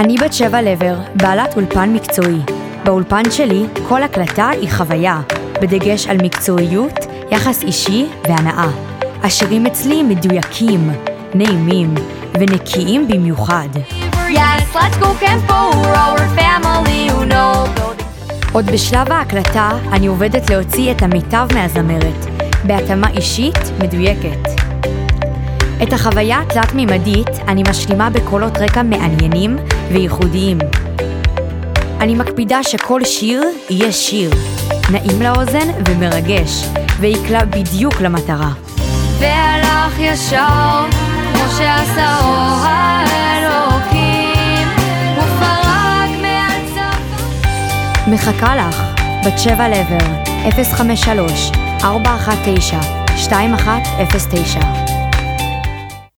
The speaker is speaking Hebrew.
אני בת 7 לבר, בעלת אולפן מקצועי. באולפן שלי כל הקלטה היא חוויה, בדגש על מקצועיות, יחס אישי והנאה. השירים אצלי מדויקים, נעימים ונקיים במיוחד. Yes, let's go Campo, our family who know. עוד בשלב ההקלטה אני עובדת להוציא את המיטב מהזמרת, בהתאמה אישית מדויקת. את החוויה התלת-מימדית אני משלימה בקולות רקע מעניינים וייחודיים. אני מקפידה שכל שיר יהיה שיר, נעים לאוזן ומרגש, ויקלע בדיוק למטרה. והלך ישר, כמו שעשה אור האלוקים, ופרק מעצב. מחכה לך, בת 7 לבר, 053-419-2109.